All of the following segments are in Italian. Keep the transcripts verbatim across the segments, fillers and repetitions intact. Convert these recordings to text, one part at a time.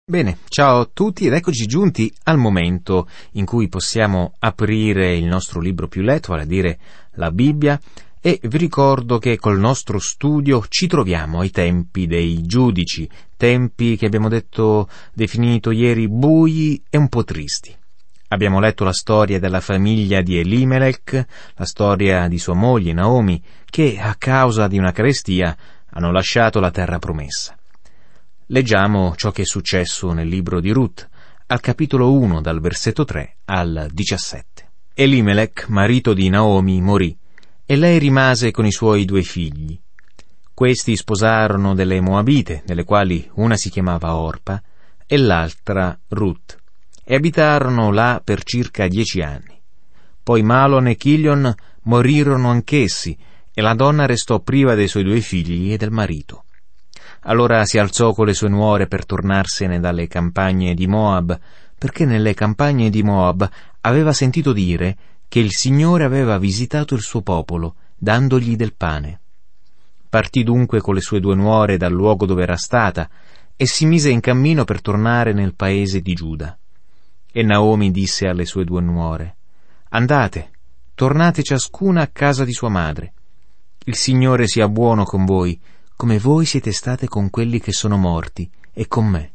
Bene, ciao a tutti ed eccoci giunti al momento in cui possiamo aprire il nostro libro più letto, vale a dire la Bibbia, e vi ricordo che col nostro studio ci troviamo ai tempi dei giudici, tempi che abbiamo detto, definito ieri, bui e un po' tristi. Abbiamo letto la storia della famiglia di Elimelech, la storia di sua moglie Naomi, che a causa di una carestia hanno lasciato la terra promessa. Leggiamo ciò che è successo nel libro di Ruth, al capitolo uno, dal versetto tre al diciassette. Elimelech, marito di Naomi, morì, e lei rimase con i suoi due figli. Questi sposarono delle Moabite, delle quali una si chiamava Orpa e l'altra Ruth, e abitarono là per circa dieci anni. Poi Malon e Chilion morirono anch'essi, e la donna restò priva dei suoi due figli e del marito. Allora si alzò con le sue nuore per tornarsene dalle campagne di Moab, perché nelle campagne di Moab aveva sentito dire che il Signore aveva visitato il suo popolo, dandogli del pane. Partì dunque con le sue due nuore dal luogo dove era stata e si mise in cammino per tornare nel paese di Giuda. E Naomi disse alle sue due nuore: «Andate, tornate ciascuna a casa di sua madre. Il Signore sia buono con voi, come voi siete state con quelli che sono morti, e con me.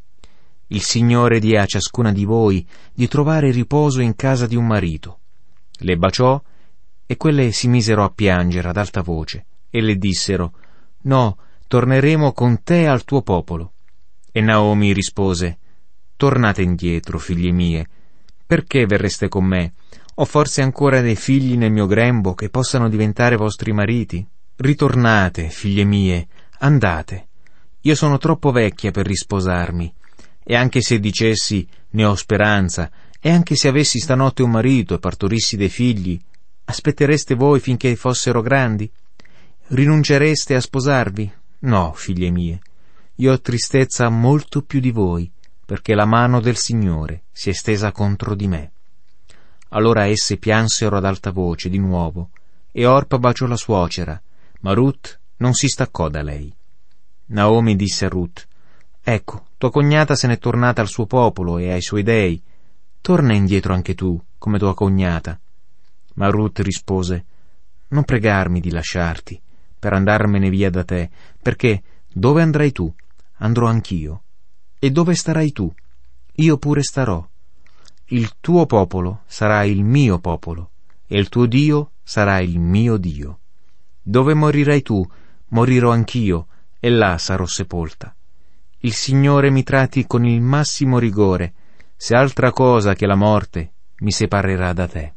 Il Signore dia a ciascuna di voi di trovare riposo in casa di un marito». Le baciò, e quelle si misero a piangere ad alta voce, e le dissero: «No, torneremo con te al tuo popolo». E Naomi rispose: «Tornate indietro, figlie mie. Perché verreste con me? Ho forse ancora dei figli nel mio grembo che possano diventare vostri mariti? Ritornate, figlie mie, andate. Io sono troppo vecchia per risposarmi, e anche se dicessi ne ho speranza, e anche se avessi stanotte un marito e partorissi dei figli, aspettereste voi finché fossero grandi? Rinuncereste a sposarvi? No, figlie mie, io ho tristezza molto più di voi, perché la mano del Signore si è stesa contro di me». Allora esse piansero ad alta voce di nuovo, e Orpa baciò la suocera, ma Ruth non si staccò da lei. Naomi disse a Ruth: «Ecco, tua cognata se n'è tornata al suo popolo e ai suoi dei. Torna indietro anche tu, come tua cognata». Ma Ruth rispose: «Non pregarmi di lasciarti, per andarmene via da te, perché dove andrai tu, andrò anch'io. E dove starai tu, io pure starò. Il tuo popolo sarà il mio popolo, e il tuo Dio sarà il mio Dio. Dove morirai tu, morirò anch'io, e là sarò sepolta. Il Signore mi tratti con il massimo rigore, se altra cosa che la morte mi separerà da te».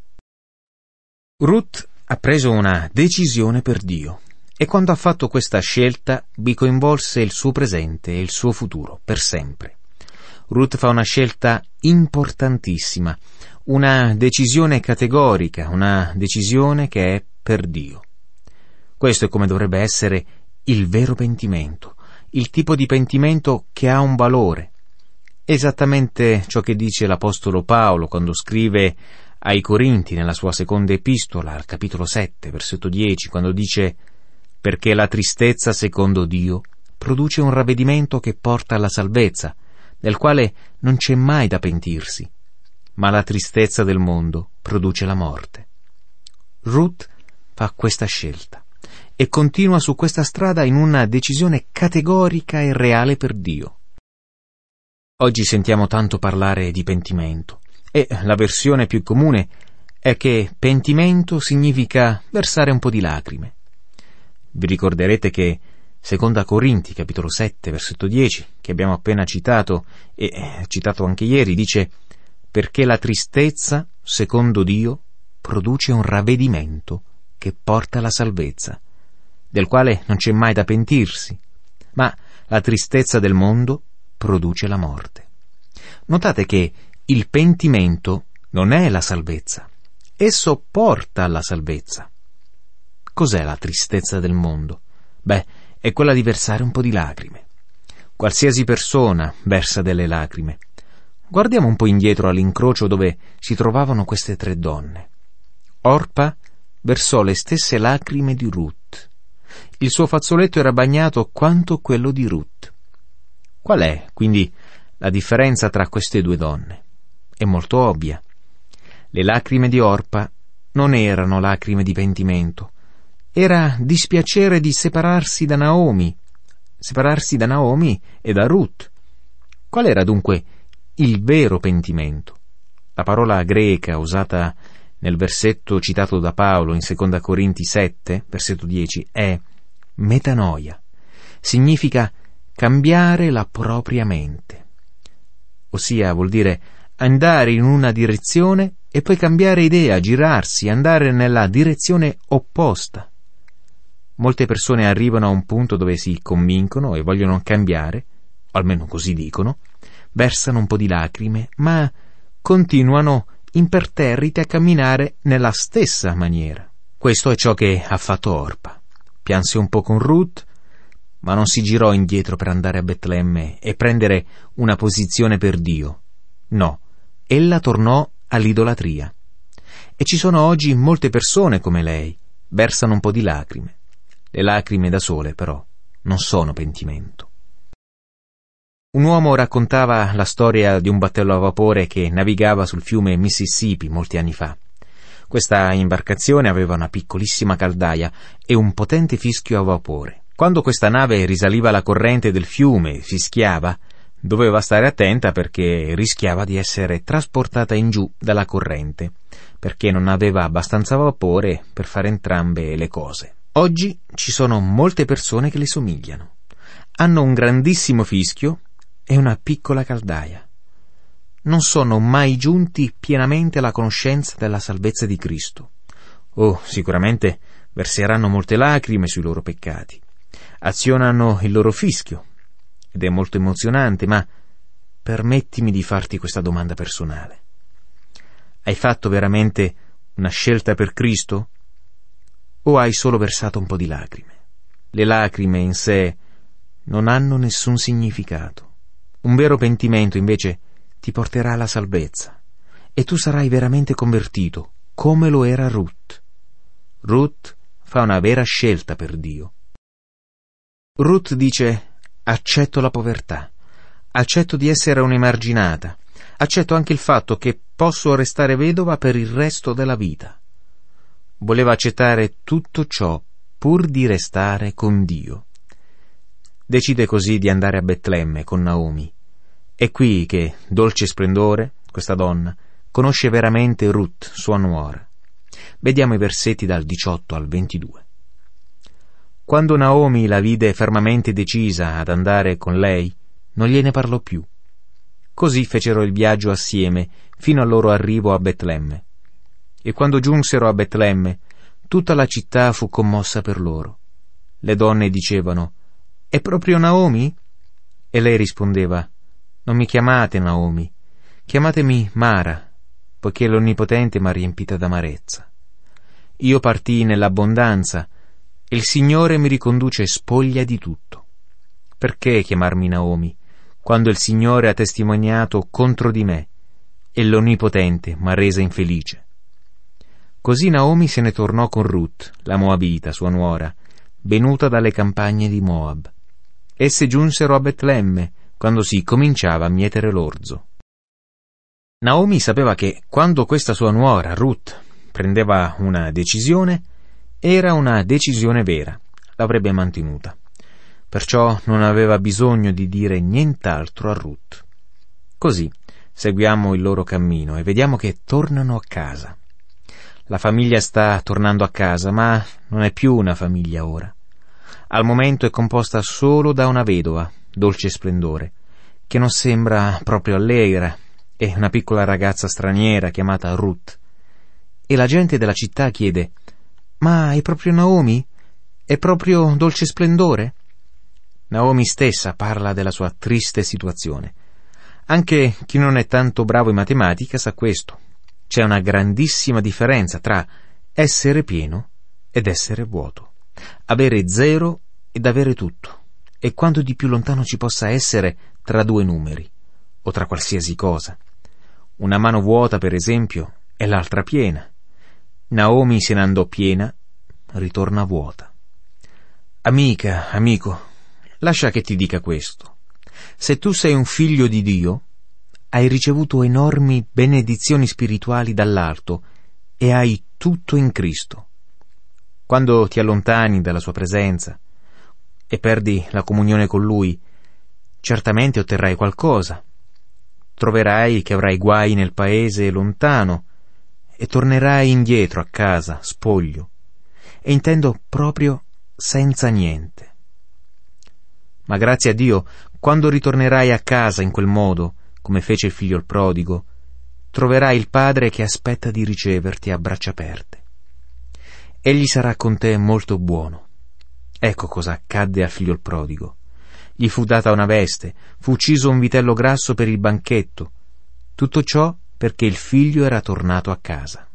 Ruth ha preso una decisione per Dio, e quando ha fatto questa scelta vi coinvolse il suo presente e il suo futuro per sempre. Ruth fa una scelta importantissima, una decisione categorica, una decisione che è per Dio. Questo è come dovrebbe essere il vero pentimento, il tipo di pentimento che ha un valore. Esattamente ciò che dice l'Apostolo Paolo quando scrive ai Corinti nella sua seconda epistola, al capitolo sette, versetto dieci, quando dice: «Perché la tristezza secondo Dio produce un ravvedimento che porta alla salvezza, del quale non c'è mai da pentirsi, ma la tristezza del mondo produce la morte». Ruth fa questa scelta e continua su questa strada in una decisione categorica e reale per Dio. Oggi sentiamo tanto parlare di pentimento, e la versione più comune è che pentimento significa versare un po' di lacrime. Vi ricorderete che seconda Corinti, capitolo sette, versetto dieci, che abbiamo appena citato e eh, citato anche ieri, dice: «Perché la tristezza, secondo Dio, produce un ravvedimento che porta alla salvezza, del quale non c'è mai da pentirsi, ma la tristezza del mondo produce la morte». Notate che il pentimento non è la salvezza, esso porta alla salvezza. Cos'è la tristezza del mondo? Beh, è quella di versare un po' di lacrime. Qualsiasi persona versa delle lacrime. Guardiamo un po' indietro all'incrocio dove si trovavano queste tre donne. Orpa versò le stesse lacrime di Ruth. Il suo fazzoletto era bagnato quanto quello di Ruth. Qual è, quindi, La differenza tra queste due donne è molto ovvia. Le lacrime di Orpa non erano lacrime di pentimento, era dispiacere di separarsi da Naomi, separarsi da Naomi e da Ruth. Qual era dunque il vero pentimento? La parola greca usata nel versetto citato da Paolo in seconda Corinti sette, versetto dieci, è metanoia. Significa cambiare la propria mente. Ossia, vuol dire andare in una direzione e poi cambiare idea, girarsi, andare nella direzione opposta. Molte persone arrivano a un punto dove si convincono e vogliono cambiare, o almeno così dicono, versano un po' di lacrime, ma continuano imperterriti a camminare nella stessa maniera. Questo è ciò che ha fatto Orpa. Pianse un po' con Ruth, ma non si girò indietro per andare a Betlemme e prendere una posizione per Dio. No, ella tornò all'idolatria. E ci sono oggi molte persone come lei, versano un po' di lacrime. Le lacrime da sole, però, non sono pentimento. Un uomo raccontava la storia di un battello a vapore che navigava sul fiume Mississippi molti anni fa. Questa imbarcazione aveva una piccolissima caldaia e un potente fischio a vapore. Quando questa nave risaliva la corrente del fiume e fischiava, doveva stare attenta perché rischiava di essere trasportata in giù dalla corrente, perché non aveva abbastanza vapore per fare entrambe le cose. Oggi ci sono molte persone che le somigliano. Hanno un grandissimo fischio e una piccola caldaia. Non sono mai giunti pienamente alla conoscenza della salvezza di Cristo. Oh, sicuramente verseranno molte lacrime sui loro peccati. Azionano il loro fischio ed è molto emozionante, ma permettimi di farti questa domanda personale. Hai fatto veramente una scelta per Cristo? O hai solo versato un po' di lacrime? Le lacrime in sé non hanno nessun significato. Un vero pentimento, invece, ti porterà alla salvezza e tu sarai veramente convertito, come lo era Ruth. Ruth fa una vera scelta per Dio. Ruth dice: accetto la povertà, accetto di essere un'emarginata, accetto anche il fatto che posso restare vedova per il resto della vita. Voleva accettare tutto ciò pur di restare con Dio. Decide così di andare a Betlemme con Naomi. È qui che, dolce splendore, questa donna conosce veramente Ruth, sua nuora. Vediamo i versetti dal diciotto al ventidue. Quando Naomi la vide fermamente decisa ad andare con lei, non gliene parlò più. Così fecero il viaggio assieme fino al loro arrivo a Betlemme. E quando giunsero a Betlemme, tutta la città fu commossa per loro. Le donne dicevano: «È proprio Naomi?» E lei rispondeva: «Non mi chiamate Naomi, chiamatemi Mara, poiché l'Onnipotente m'ha riempita d'amarezza. Io partii nell'abbondanza, e il Signore mi riconduce spoglia di tutto. Perché chiamarmi Naomi, quando il Signore ha testimoniato contro di me, e l'Onnipotente m'ha resa infelice?» Così Naomi se ne tornò con Ruth, la Moabita, sua nuora, venuta dalle campagne di Moab. Esse giunsero a Betlemme, quando si cominciava a mietere l'orzo. Naomi sapeva che quando questa sua nuora, Ruth, prendeva una decisione, era una decisione vera, l'avrebbe mantenuta. Perciò non aveva bisogno di dire nient'altro a Ruth. Così seguiamo il loro cammino e vediamo che tornano a casa. La famiglia sta tornando a casa, ma non è più una famiglia ora. Al momento è composta solo da una vedova, dolce splendore, che non sembra proprio allegra, e una piccola ragazza straniera chiamata Ruth. E la gente della città chiede: «Ma è proprio Naomi? È proprio dolce splendore?» Naomi stessa parla della sua triste situazione. Anche chi non è tanto bravo in matematica sa questo. C'è una grandissima differenza tra essere pieno ed essere vuoto, avere zero ed avere tutto, e quanto di più lontano ci possa essere tra due numeri, o tra qualsiasi cosa. Una mano vuota, per esempio, e l'altra piena. Naomi se ne andò piena, ritorna vuota. Amica, amico, lascia che ti dica questo. Se tu sei un figlio di Dio, hai ricevuto enormi benedizioni spirituali dall'alto e hai tutto in Cristo. Quando ti allontani dalla sua presenza e perdi la comunione con Lui, certamente otterrai qualcosa. Troverai che avrai guai nel paese lontano e tornerai indietro a casa, spoglio, e intendo proprio senza niente. Ma grazie a Dio, quando ritornerai a casa in quel modo, come fece il figlio il prodigo, troverai il Padre che aspetta di riceverti a braccia aperte. Egli sarà con te molto buono. Ecco cosa accadde al figlio il prodigo. Gli fu data una veste, fu ucciso un vitello grasso per il banchetto. Tutto ciò perché il figlio era tornato a casa.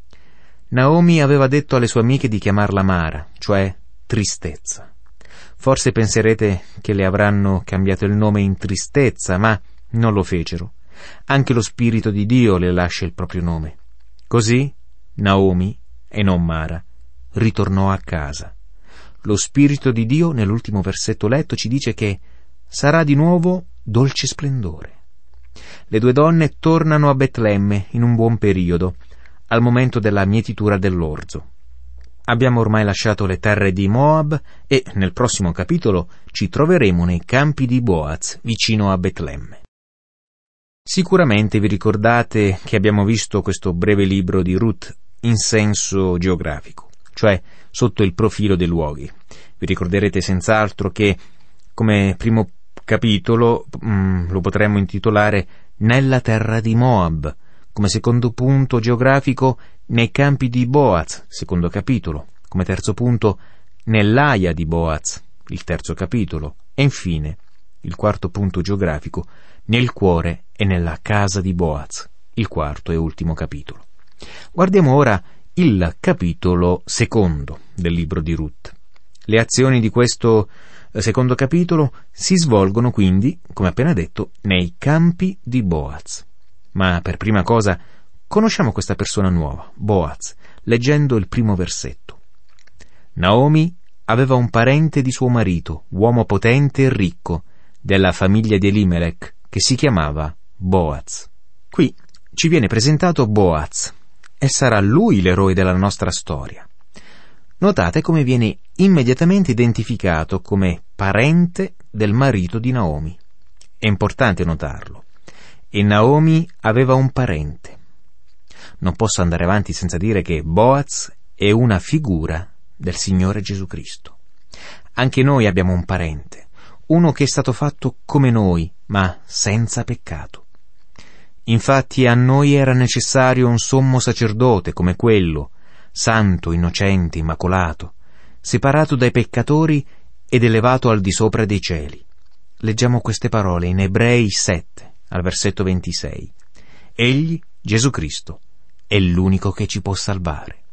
Naomi aveva detto alle sue amiche di chiamarla Mara, cioè tristezza. Forse penserete che le avranno cambiato il nome in tristezza, ma non lo fecero. Anche lo Spirito di Dio le lascia il proprio nome. Così Naomi, e non Mara, ritornò a casa. Lo Spirito di Dio, nell'ultimo versetto letto, ci dice che sarà di nuovo dolce splendore. Le due donne tornano a Betlemme in un buon periodo, al momento della mietitura dell'orzo. Abbiamo ormai lasciato le terre di Moab e nel prossimo capitolo ci troveremo nei campi di Boaz, vicino a Betlemme. Sicuramente vi ricordate che abbiamo visto questo breve libro di Ruth in senso geografico, cioè sotto il profilo dei luoghi. Vi ricorderete senz'altro che come primo capitolo mh, lo potremmo intitolare Nella terra di Moab, come secondo punto geografico nei campi di Boaz, secondo capitolo, come terzo punto nell'aia di Boaz, il terzo capitolo, e infine il quarto punto geografico nel cuore e nella casa di Boaz, il quarto e ultimo capitolo. Guardiamo ora il capitolo secondo del libro di Ruth. Le azioni di questo secondo capitolo si svolgono quindi, come appena detto, nei campi di Boaz. Ma per prima cosa conosciamo questa persona nuova, Boaz, leggendo il primo versetto. Naomi aveva un parente di suo marito, uomo potente e ricco, della famiglia di Elimelech, che si chiamava Boaz. Qui ci viene presentato Boaz, e sarà lui l'eroe della nostra storia. Notate come viene immediatamente identificato come parente del marito di Naomi. È importante notarlo. E Naomi aveva un parente. Non posso andare avanti senza dire che Boaz è una figura del Signore Gesù Cristo. Anche noi abbiamo un parente, uno che è stato fatto come noi, ma senza peccato. Infatti a noi era necessario un sommo sacerdote come quello, santo, innocente, immacolato, separato dai peccatori ed elevato al di sopra dei cieli. Leggiamo queste parole in Ebrei sette, al versetto ventisei. Egli, Gesù Cristo, è l'unico che ci può salvare.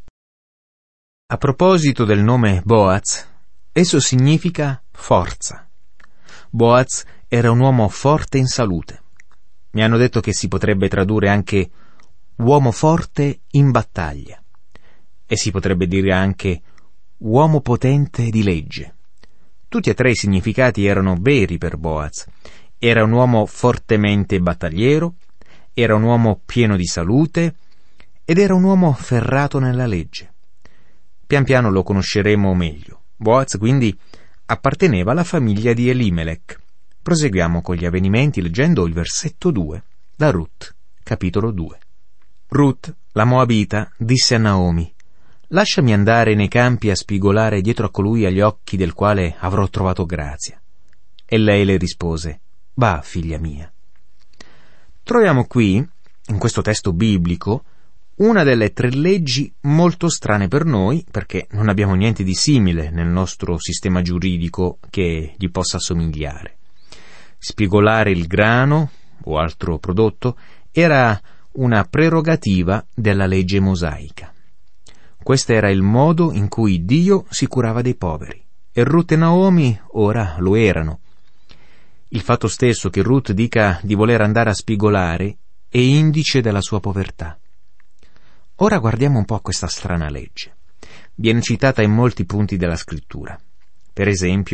A proposito del nome Boaz, esso significa forza. Boaz era un uomo forte in salute. Mi hanno detto che si potrebbe tradurre anche uomo forte in battaglia. E si potrebbe dire anche uomo potente di legge. Tutti e tre i significati erano veri per Boaz. Era un uomo fortemente battagliero, era un uomo pieno di salute ed era un uomo ferrato nella legge. Pian piano lo conosceremo meglio. Boaz quindi apparteneva alla famiglia di Elimelech. Proseguiamo con gli avvenimenti leggendo il versetto due da Ruth, capitolo due. Ruth, la Moabita, disse a Naomi: «Lasciami andare nei campi a spigolare dietro a colui agli occhi del quale avrò trovato grazia». E lei le rispose: «Va, figlia mia». Troviamo qui, in questo testo biblico, una delle tre leggi molto strane per noi, perché non abbiamo niente di simile nel nostro sistema giuridico che gli possa somigliare. Spigolare il grano o altro prodotto era una prerogativa della legge mosaica. Questo era il modo in cui Dio si curava dei poveri, e Ruth e Naomi ora lo erano. Il fatto stesso che Ruth dica di voler andare a spigolare è indice della sua povertà. Ora guardiamo un po' questa strana legge. Viene citata in molti punti della scrittura. Per esempio,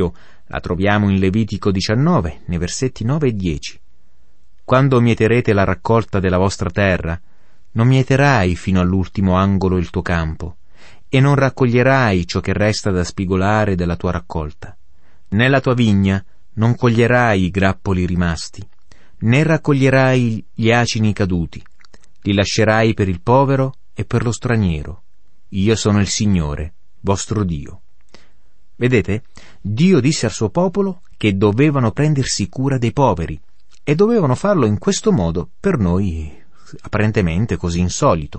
La troviamo in Levitico diciannove, nei versetti nove e dieci. Quando mieterete la raccolta della vostra terra, non mieterai fino all'ultimo angolo il tuo campo, e non raccoglierai ciò che resta da spigolare della tua raccolta. Nella tua vigna non coglierai i grappoli rimasti, né raccoglierai gli acini caduti. Li lascerai per il povero e per lo straniero. Io sono il Signore, vostro Dio. Vedete, Dio disse al suo popolo che dovevano prendersi cura dei poveri, e dovevano farlo in questo modo, per noi apparentemente così insolito.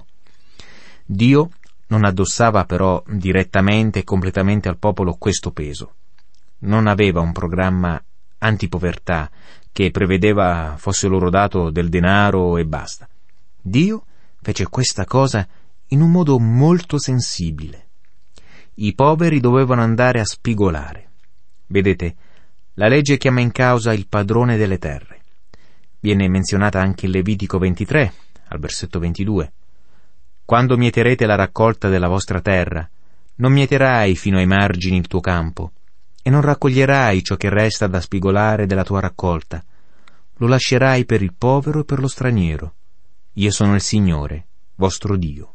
Dio non addossava però direttamente e completamente al popolo questo peso. Non aveva un programma antipovertà che prevedeva fosse loro dato del denaro e basta. Dio fece questa cosa in un modo molto sensibile. I poveri dovevano andare a spigolare. Vedete, la legge chiama in causa il padrone delle terre. Viene menzionata anche in Levitico ventitré, al versetto ventidue. Quando mieterete la raccolta della vostra terra, non mieterai fino ai margini il tuo campo, e non raccoglierai ciò che resta da spigolare della tua raccolta. Lo lascerai per il povero e per lo straniero. Io sono il Signore, vostro Dio.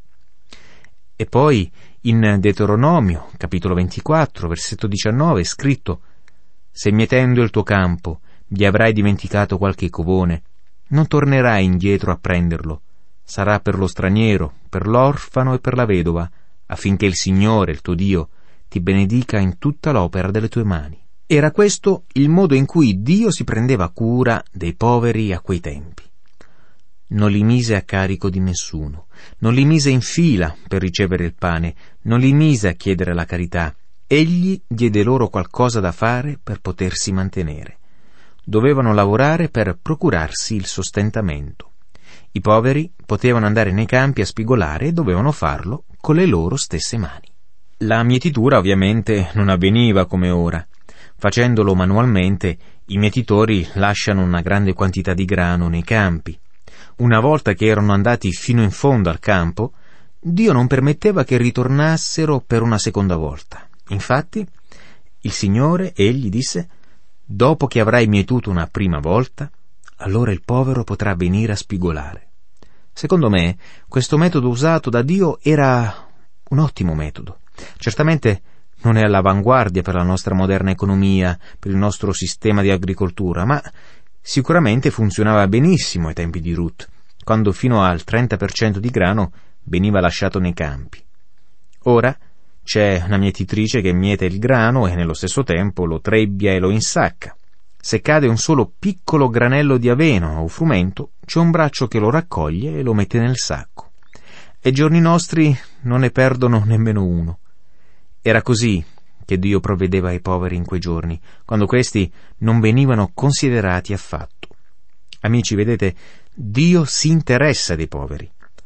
E poi in Deuteronomio, capitolo ventiquattro, versetto diciannove, è scritto: se mietendo il tuo campo vi avrai dimenticato qualche covone, non tornerai indietro a prenderlo. Sarà per lo straniero, per l'orfano e per la vedova, affinché il Signore, il tuo Dio, ti benedica in tutta l'opera delle tue mani. Era questo il modo in cui Dio si prendeva cura dei poveri a quei tempi. Non li mise a carico di nessuno, non li mise in fila per ricevere il pane, non li mise a chiedere la carità. Egli diede loro qualcosa da fare per potersi mantenere. Dovevano lavorare per procurarsi il sostentamento. I poveri potevano andare nei campi a spigolare e dovevano farlo con le loro stesse mani. La mietitura ovviamente non avveniva come ora. Facendolo manualmente, i mietitori lasciano una grande quantità di grano nei campi. Una volta che erano andati fino in fondo al campo, Dio non permetteva che ritornassero per una seconda volta. Infatti, il Signore, egli disse: dopo che avrai mietuto una prima volta, allora il povero potrà venire a spigolare. Secondo me, questo metodo usato da Dio era un ottimo metodo. Certamente non è all'avanguardia per la nostra moderna economia, per il nostro sistema di agricoltura, ma sicuramente funzionava benissimo ai tempi di Ruth, quando fino al trenta per cento di grano veniva lasciato nei campi. Ora c'è una mietitrice che miete il grano e nello stesso tempo lo trebbia e lo insacca. Se cade un solo piccolo granello di avena o frumento, c'è un braccio che lo raccoglie e lo mette nel sacco. Ai giorni nostri non ne perdono nemmeno uno. Era così che Dio provvedeva ai poveri in quei giorni, quando questi non venivano considerati affatto. Amici, vedete, Dio si interessa dei poveri.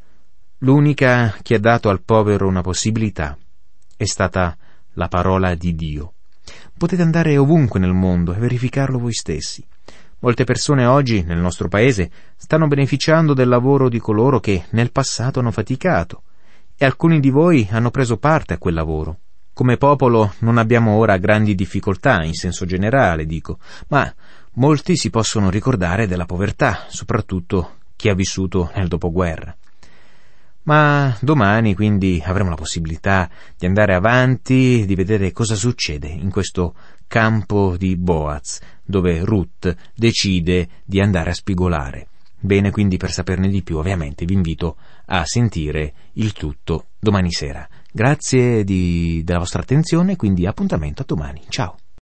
L'unica che ha dato al povero una possibilità è stata la parola di Dio. Potete andare ovunque nel mondo e verificarlo voi stessi. Molte persone oggi, nel nostro paese, stanno beneficiando del lavoro di coloro che nel passato hanno faticato, e alcuni di voi hanno preso parte a quel lavoro. Come popolo non abbiamo ora grandi difficoltà, in senso generale, dico, ma molti si possono ricordare della povertà, soprattutto chi ha vissuto nel dopoguerra. Ma domani, quindi, avremo la possibilità di andare avanti, di vedere cosa succede in questo campo di Boaz, dove Ruth decide di andare a spigolare. Bene, quindi, per saperne di più, ovviamente, vi invito a sentire il tutto domani sera. Grazie di, della vostra attenzione, quindi appuntamento a domani. Ciao!